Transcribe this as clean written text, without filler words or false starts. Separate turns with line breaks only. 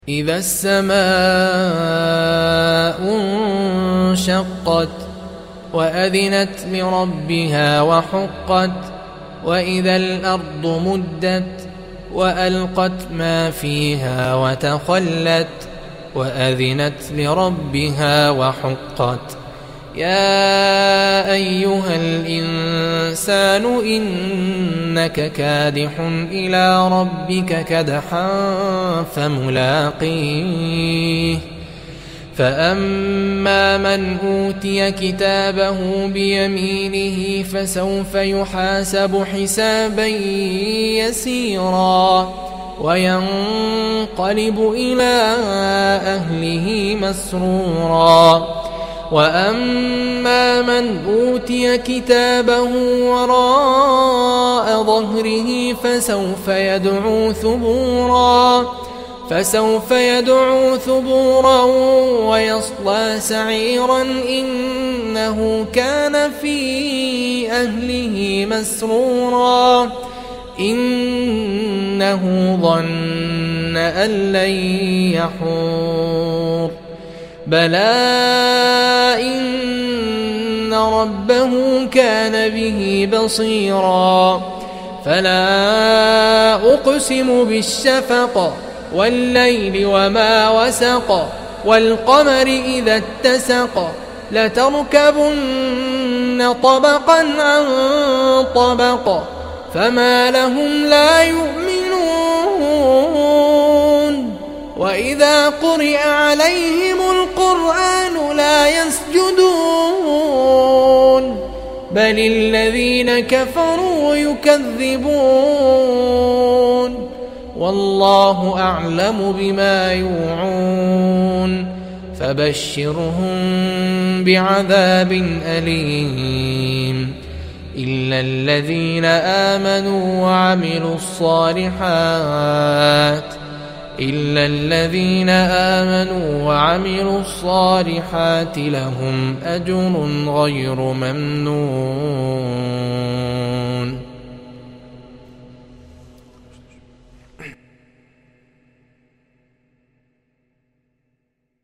إذا السماء انشقت وأذنت لربها وحقت وإذا الأرض مدت وألقت ما فيها وتخلت وأذنت لربها وحقت يا أيها الإنسان إنك كادح إلى ربك كدحا فملاقيه فأما من أوتي كتابه بيمينه فسوف يحاسب حسابا يسيرا وينقلب إلى أهله مسرورا وأما من أوتي كتابه وراء ظهره فسوف يدعو ثبورا ويصلى سعيرا إنه كان في أهله مسرورا إنه ظن أن لن يحور بلى إن ربه كان به بصيرا فلا أقسم بالشفق والليل وما وسق والقمر إذا اتسق لتركبن طبقا عن طبق فما لهم لا يؤمنون وإذا قرئ عليهم القرآن لا يسجدون بل الذين كفروا يكذبون والله أعلم بما يوعون فبشرهم بعذاب أليم إلا الذين آمنوا وعملوا الصالحات لهم أجر غير ممنون.